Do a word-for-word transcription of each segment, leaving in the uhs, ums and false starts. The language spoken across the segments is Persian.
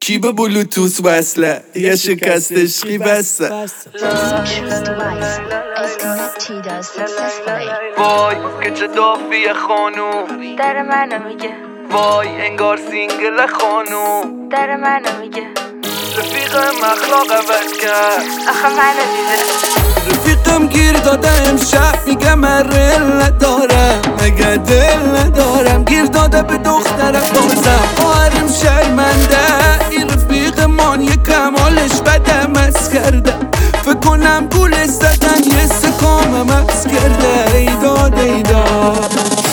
کی به بلوتوث وصله یه شکست عشقی بسته. وای که چه دافیه خانوم در منو میگه، وای انگار سینگل خانوم در منو میگه، رفیقم اخلاق عوض کرد آخه منو دیده. رفیقم گیر داده امشب میگه من رل ندارم، مگه دل ندارم. گیر داده به دخترم بازم آرم شرمنده. این رفیق من یه کمالش بده مس کرده، فکر کنم گول زدن یه سکام مس کرده. ایداد ایداد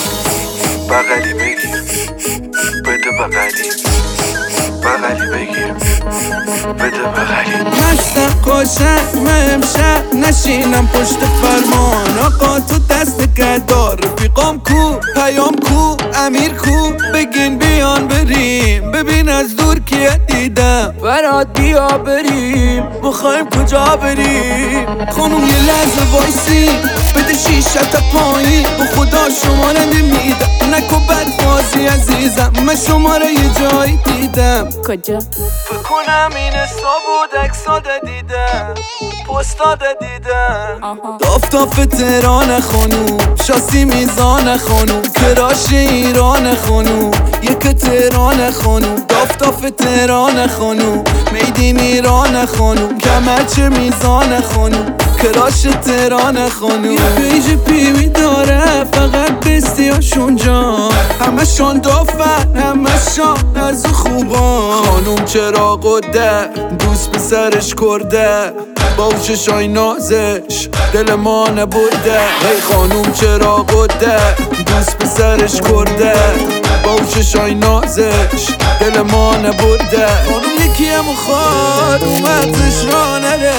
بغلی بگیر بده بغلی، بغلی بگیر بده بغلی. مستم قاشق من امشب نشینم پشت فرمان. آقا تو دست نگهدار. رفیقام کو پیام کو امیر کو بگین بیان بریم. ببین از دور کیه دیدم برات بیا بریم. میخوایم کجا بریم خانوم یه لحظه وایسی بده شیشه تا پایین. به خدا شماره نمیدم نکو بد بازی عزیزم. من شماره یه جایی دیدم. کجا؟ فکر کنم این استا بود اکساده دیدم پستاده دیدم. دافتاف تهران خانوم شاسی میزان خانوم کراش ایران خانوم یک تهران خانوم. دافتاف تهران خانوم میدین ایران خانوم کمرچه میزان خانوم کراش تهران خانوم. یه پیج پیوی داره فقط بستیاشون جا، همه شان دافن همه شان از خوبان. خانوم چرا قده دوست به سرش کرده، باوشش آی نازش دل ما نبرده. ای خانوم چرا قده دوست به سرش کرده، باوشش آی نازش دل ما نبرده. خانوم یکی هم خواد اومدش را نره،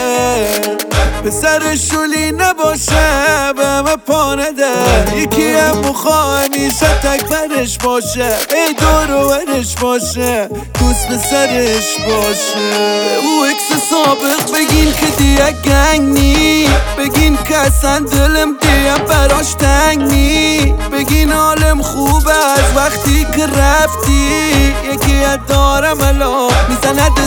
پسر شولی نباشه به همه پا نده. یکی هم بخواه همیشه تک برش باشه، ای دور ورش باشه دوست به سرش باشه. او اکس سابق بگین که دیگه گنگ نی، بگین که اصلا دلم دیگه براش تنگ نی. بگین حالم خوبه از وقتی که رفتی، یکی ات دارم الان میزندت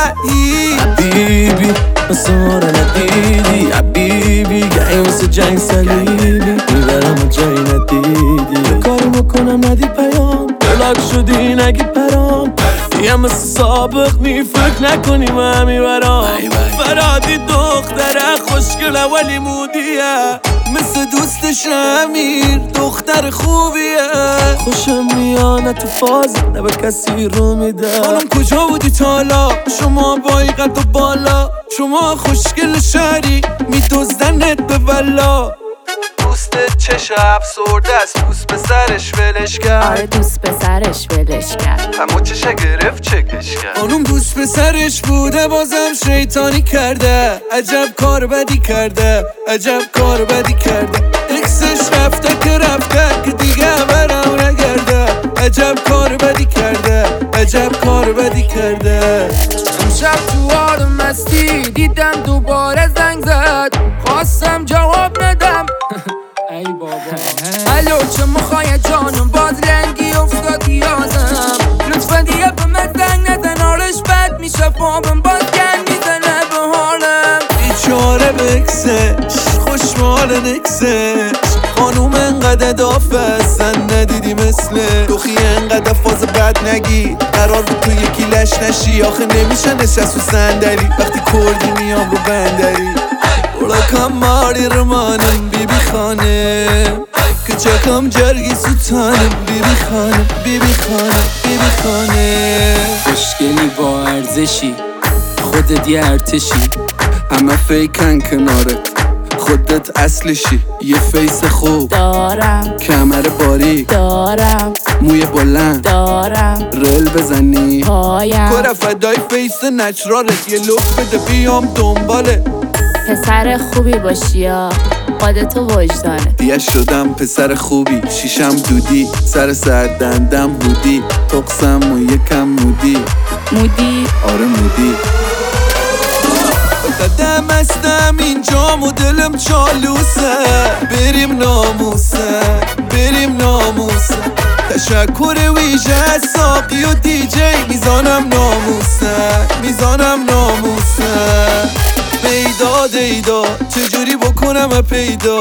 سعی. حبیبی مثل ما رو ندیدی، حبیبی گهی مثل جنگ صلیبی میبرم و جایی ندیدی. یه کاری میکنم ندی پیام بلاک شدی نگی پرام. یه مثل سابق نی فکر نکنی من میبرم. فرادی دختره خوشگله ولی مودیه، مثل دوستش امیر دختر خوبیه. خوشم میانه تو فاز نه به کسی رو میده. خانم کجا بودی تالا شما با این قد و بالا، شما خوشگل شهری میدوزدنت به ولا. دوستت چشه افسرده است دوست به سرش ولش کرد. آره دوست به سرش ولش کرد. همون چشه گرفت چکش کرد. خانوم دوست به سرش بوده بازم شیطانی کرده، عجب کار بدی کرده عجب کار بدی کرده. اکسش رفته که رفته که دیگه برام نگرده، عجب کار بدی کرده عجب کار بدی کرده. امشب تو حال مستی دیدم دوباره زنگ زد، خواستم جواب ندم ای بابا الو چه میخوای جانم باز رنگی افتاد یادم. لطفا دیگه به من زنگ نزن حالش بد میشه فابم باز گن میزنه به حالم. بیچاره بکسش خوشمال نکسش. خانوم انقدر دافه اصلا ندیدی مثله. دوخی انقدر فاز بد نگی قرار بود تو یکی لش نشی. آخه نمیشه نشست و صندلی وقتی کردی میام رو بندری. برا ماری رمانم بی بی خانم که چکم جرگی سوتانم. بی بی خانم بی بی خانم بی بی خانم. خوشگلی با ارزشی خودت یه ارتشی، همه فیکن کنارت خودت اصلشی. یه فیس خوب دارم کمر باریک دارم موی بلند دارم رل بزنی پایم. کره فدای فیس نچرالت یه لوک بده بیام دنباله. پسر خوبی باشی یا خودتو وجدانه. دیگه شدم پسر خوبی شیشم دودی سر سر دندم هودی تقسم و یکم مودی. مودی آره مودی. قدم استم اینجا و دلم چالوسه. بریم ناموسه بریم ناموسه. تشکر ویژه ساقی و دی جی میزانم ناموسه. پیدا چجوری بکنم پیدا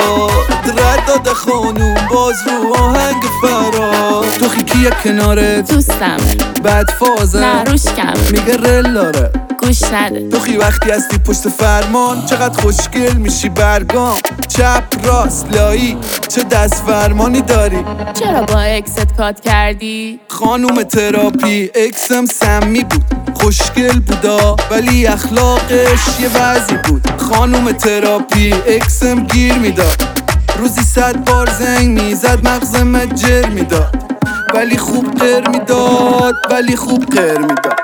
رد داده خانوم باز رو آهنگ فرار تو خیکی کنارت دوستم بد فازه نه روش کم میگه رل داره گوش نده تو خی وقتی هستی پشت فرمان چقدر خوشگل میشی برگام چپ راست لایی چه دست فرمانی داری چرا با اکست کات کردی؟ خانوم تراپی اکسم سمی بود خوشگل بودا ولی اخلاقش یه وضعی بود خانوم تراپی اکسم گیر میداد روزی صد بار زنگ میزد مغزم جر میداد ولی خوب قر میداد ولی خوب قر میداد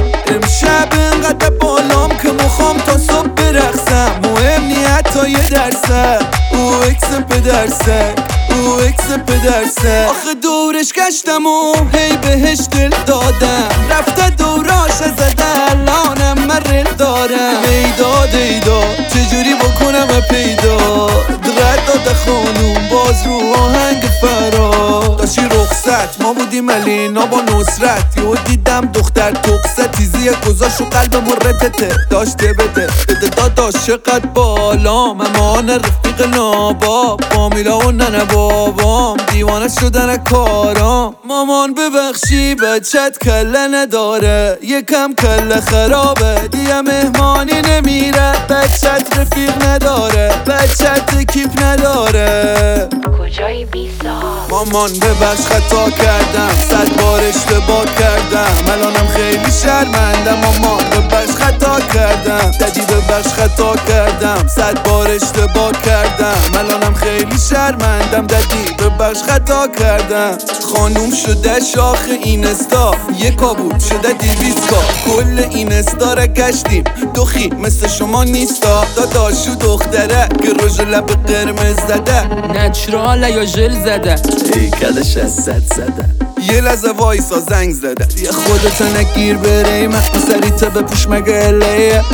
امشب انقدر بالام که مخوام تا صبح برقصم مهم نی حتی یه درصد او اکسم پدرسک او اکسم پدرسک آخه دورش گشتم و هی بهش دل دادم رفته دوراش زده الانم من رل دارم ایداد ایداد چجوری بکنم پیدا رد داده خانوم باز رو آهنگ فرار داشتی رخصت ما بودیم الینا با نصرت یهو دیدم دختر تقصه تیزی گذاشت و قلب مرتته داشته بده بده داداش چقدر بالا ممان رفیق ناباب فامیلا و ننه بابام دیوانه شدن کارام مامان ببخشی بچت کله نداره یکم کله خرابه دیگه مهمانی نمیره بچت رفیق نداره بچت کیپ نداره کجایی بیسا؟ مامان ببخش خطا کردم صد بار اشتباه کردم الانم خیلی شرمندم مامان ببخش خطا کردم ددی ببخش خطا کردم صد بار اشتباه کردم الانم خیلی شرمندم ددی ببخش خطا کردم خانوم شده شاخ اینستا یکا بود شده دیویسکا کل اینستا را گشتیم دوخی مثل شما نیستا داداشو دختره که روژ لب قرمز زده نچراله یا ژل زده هیکلش از صد زده یه لحظه وایسا زنگ زده یه خودت نگیر بره مخمو سریته بپوش مگه الیه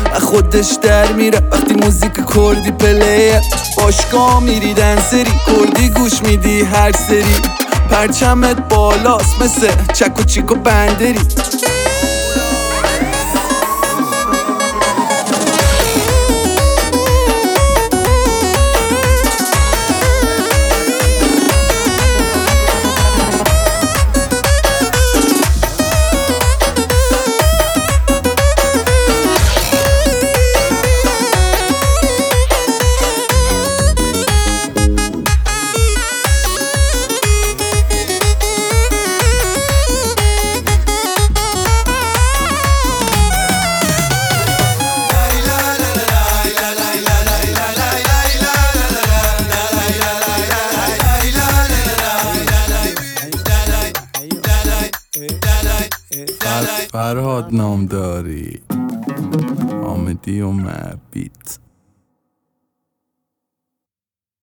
خودش در میره وقتی موزیک کردی پلیه باشگاه میری دنسری کردی گوش میدی هر سری پرچمت بالاست مثل چک و چیک و بندری فرهاد نامداری آمدی و معبید